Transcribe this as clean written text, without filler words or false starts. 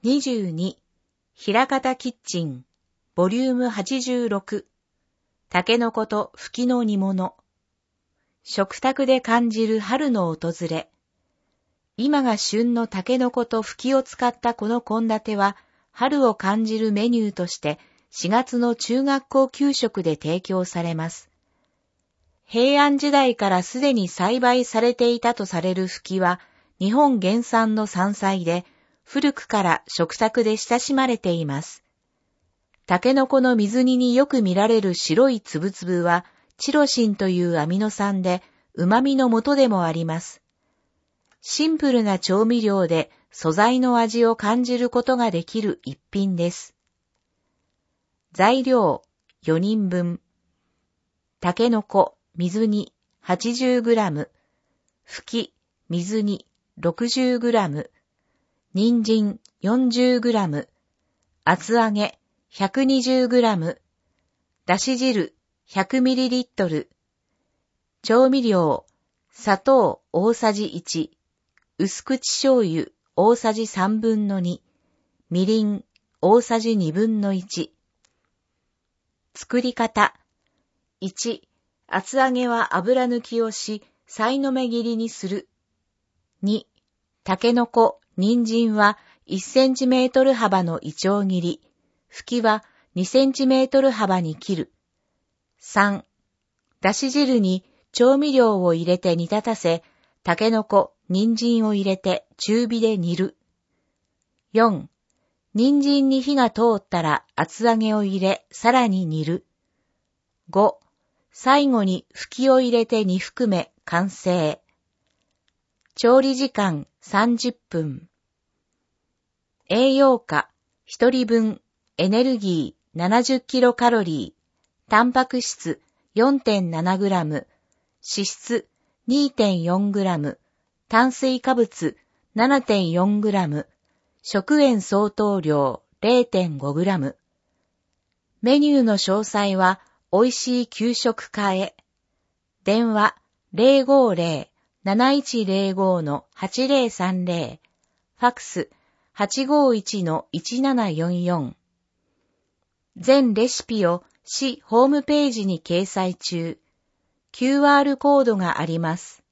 22、平方キッチン、ボリューム86、タケノコとフキの煮物。食卓で感じる春の訪れ。今が旬のタケノコとフキを使ったこの献立は、春を感じるメニューとして4月の中学校給食で提供されます。平安時代からすでに栽培されていたとされるフキは、日本原産の山菜で、古くから食卓で親しまれています。タケノコの水煮によく見られる白いつぶつぶは、チロシンというアミノ酸で、旨味の元でもあります。シンプルな調味料で素材の味を感じることができる一品です。材料4人分。タケノコ、水煮 80g、フキ、水煮 60g、人参 40g、厚揚げ 120g、だし汁 100ml、調味料、砂糖大さじ1、薄口醤油大さじ3分の2、みりん大さじ2分の1。作り方。1、厚揚げは油抜きをし、さいの目切りにする。2、タケノコ、人参は1センチメートル幅のいちょう切り、フキは2センチメートル幅に切る。3、だし汁に調味料を入れて煮立たせ、タケノコ、人参を入れて中火で煮る。4、人参に火が通ったら厚揚げを入れ、さらに煮る。5、最後にフキを入れて煮含め完成。調理時間30分。栄養価1人分、エネルギー70キロカロリー、タンパク質 4.7 グラム、脂質 2.4 グラム、炭水化物 7.4 グラム、食塩相当量 0.5 グラム。メニューの詳細は、おいしい給食課へ。電話 050-7105-8030。ファクス 851-1744。全レシピを市ホームページに掲載中。QR コードがあります。